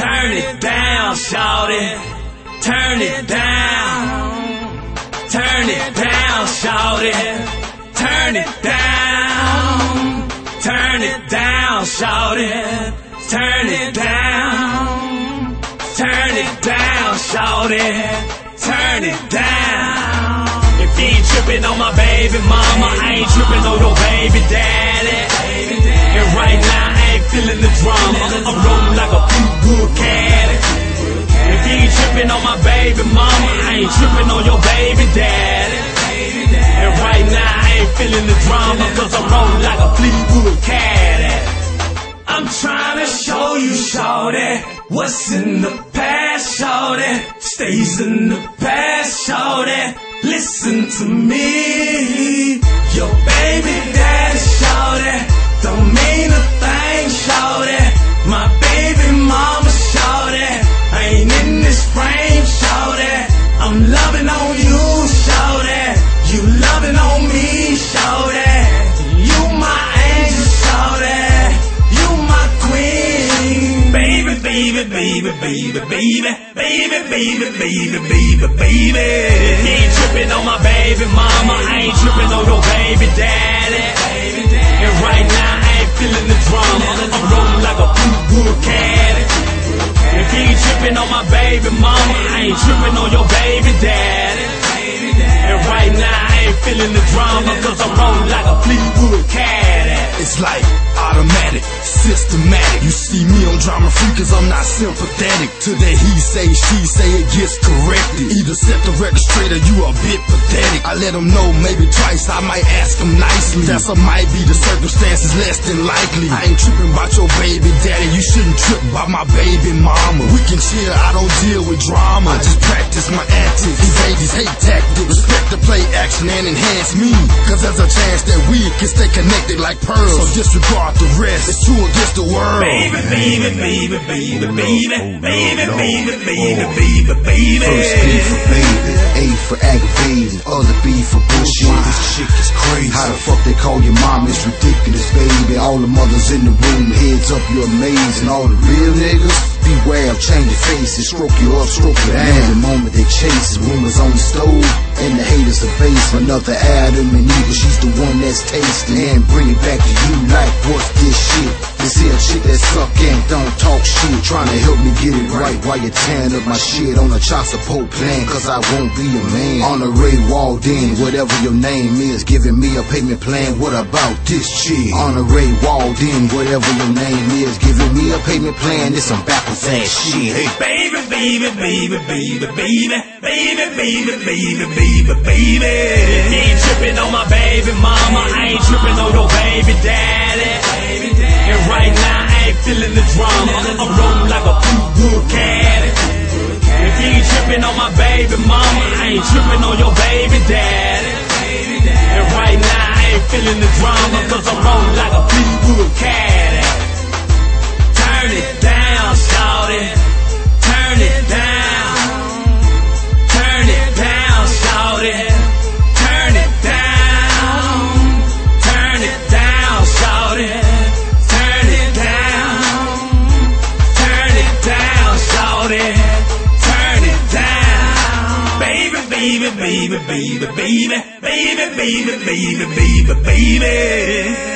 Turn it down, shawty. Turn it down. Turn it down, shawty. Turn it down. Turn it down, shawty. Turn it down. Turn it down, shawty. Turn it down. If you ain't trippin' on my baby mama, I ain't trippin' on your baby daddy. And right now I ain't feeling the drama. I'm rolling like a Fleetwood caddy. If you ain't trippin' on my baby mama, I ain't trippin' on your baby daddy. And right now I ain't feeling the drama, cause I'm rolling like a Fleetwood caddy. I'm trying to show you, shawty, what's in the past, shawty, stays in the past, shawty. Listen to me, your baby daddy, shawty, don't mean a thing, shawty. My baby mama, shawty, I ain't in this frame, shawty. I'm loving on you, shawty, you loving on me, shawty. You my angel, shawty, you my queen. Baby, baby, baby, baby, baby, baby, baby, baby, baby, baby. You ain't tripping on my baby mama, I ain't tripping on your baby daddy. And right now I ain't feeling the drama, I'm rolling like a Fleetwood caddy. If you ain't tripping on my baby mama, I ain't tripping on your baby daddy. And right now I ain't feeling the drama, cause I'm rolling like a Fleetwood caddy. It's like automatic, systematic. You see me on drama free cause I'm not sympathetic to that he say, she say, it gets corrected. Either set the record straight or you a bit pathetic. I let them know maybe twice, I might ask them nicely. That's or might be the circumstances less than likely. I ain't tripping about your baby daddy, you shouldn't trip about my baby mama. We can chill, I don't deal with drama, I just practice my antics. These ladies hate tactics, respect the play action and enhance me, cause there's a chance that we can stay connected like pearls. So disregard the rest, it's two against the world. Baby, baby, baby, baby, baby, baby, baby, baby, baby, baby. First B for baby, A for aggravating, other B for bullshit. This chick is crazy. How the fuck they call your mom? It's ridiculous, baby. All the mothers in the room, heads up, you're amazing. All the real niggas, beware of changing faces. Stroke you up, stroke you down. Every moment they chase is rumors on the stove, and the haters are base. Another Adam and Eve, she's the one that's tasting. And bring it back to you like, what's this shit? This here shit that suck and don't talk shit. Trying to help me get it right while you're tearing up my shit on a child support plan, cause I won't be a man. On a Ray Walden, whatever your name is, giving me a payment plan. What about this chick? On a Ray Walden, whatever your name is, giving me a payment plan. It's some backwards ass shit. Hey, baby, baby, baby, baby, baby, baby, baby, baby, baby, baby. You ain't tripping on my baby mama, I ain't tripping on your baby daddy. And right now I ain't feeling the drama, I'm rolling like a Fleetwood caddy. If you ain't tripping on my baby mama, I ain't tripping on your baby daddy. And right now I ain't feeling the drama, cause I'm rolling like a Fleetwood caddy. Turn it down, shawty. Turn it down. Turn it down, shawty. Turn it down. Turn it down, shawty. Turn it down. Turn it down, shawty. Turn it down. Baby, baby, baby, baby, baby, baby, baby, baby, baby, baby.